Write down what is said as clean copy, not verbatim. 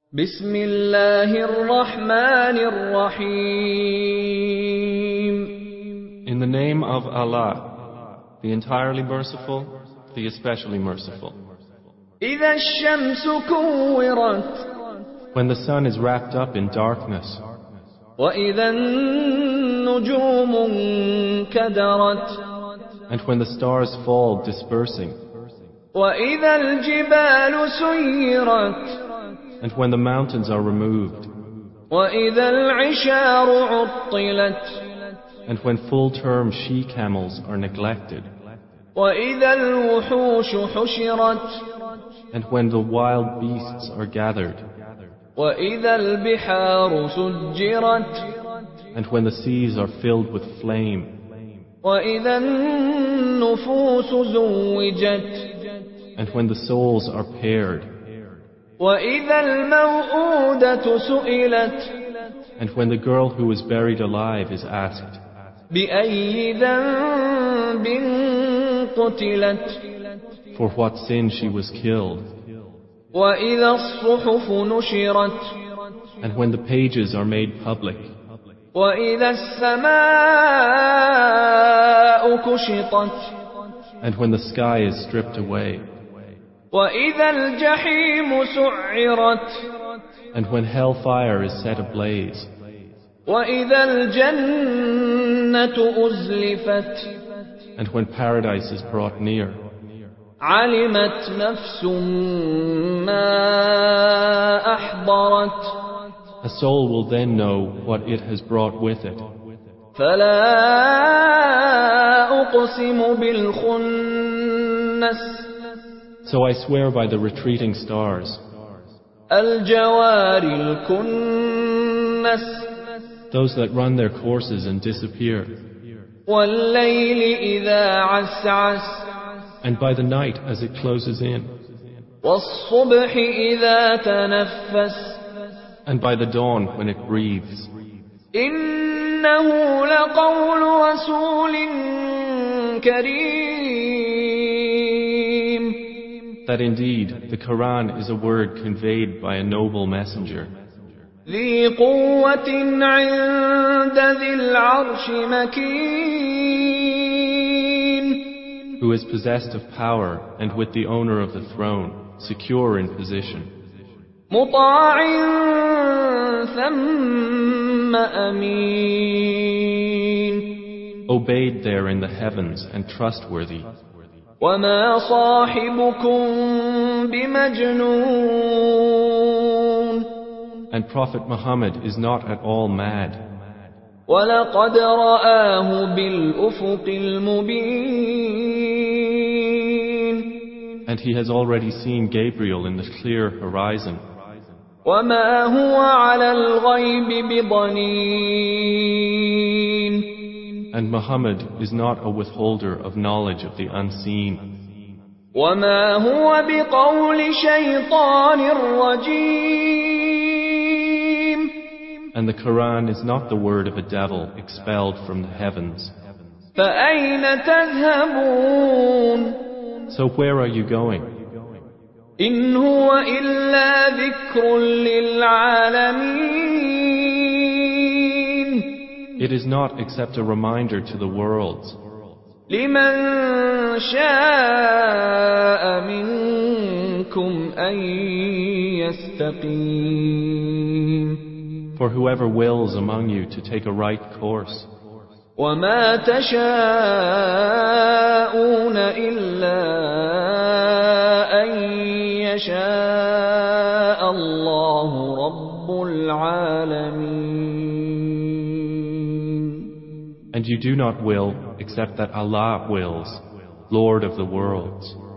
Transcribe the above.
بسم الله الرحمن الرحيم. In the name of Allah, the entirely merciful, the especially merciful. إذا الشمس كورت When the sun is wrapped up in darkness, وإذا النجوم انكدرت and when the stars fall dispersing, وإذا الجبال سيرت and when the mountains are removed, وإذا العشار عطلت and when full-term she-camels are neglected, وإذا الوحوش حشرت and when the wild beasts are gathered, وإذا البحار سجرت and when the seas are filled with flame, وإذا النفوس زوجت and when the souls are paired, وإذا الموءودة سئلت and when the girl who is buried alive is asked, بأي ذنب قتلت for what sin she was killed, وإذا الصحف نشرت and when the pages are made public, وإذا السماء كشطت and when the sky is stripped away, وإذا الجحيم سعرت and when hellfire is set ablaze, وإذا الجنة أزلفت and when paradise is brought near, علمت نفس ما أحضرت a soul will then know what it has brought with it. فلا أقسم بالخنس So I swear by the retreating stars, الجوار الكنس those that run their courses and disappear, والليل إذا عسعس and by the night as it closes in, والصبح إذا تنفس and by the dawn when it breathes. إنه لقول رسول كريم. That indeed the Quran is a word conveyed by a noble messenger, ذي قوة عند ذي العرش مكين. who is possessed of power and with the owner of the throne, secure in position, مطاع ثم أمين. obeyed there in the heavens and trustworthy. وما صاحبكم بمجنون. And Prophet Muhammad is not at all mad, ولقد رآه بالأفق المبين. and he has already seen Gabriel in the clear horizon. وما هو على الغيب بضنين. And Muhammad is not a withholder of knowledge of the unseen. وما هو بقول شيطان رجيم. And the Quran is not the word of a devil expelled from the heavens. فأين تذهبون. So where are you going? إن هو إلا ذكر للعالمين. It is not except a reminder to the worlds, لمن شاء منكم أن يستقيم. for whoever wills among you to take a right course. وما تشاءون إلا أن يشاء الله رب العالمين. And you do not will except that Allah wills, Lord of the worlds.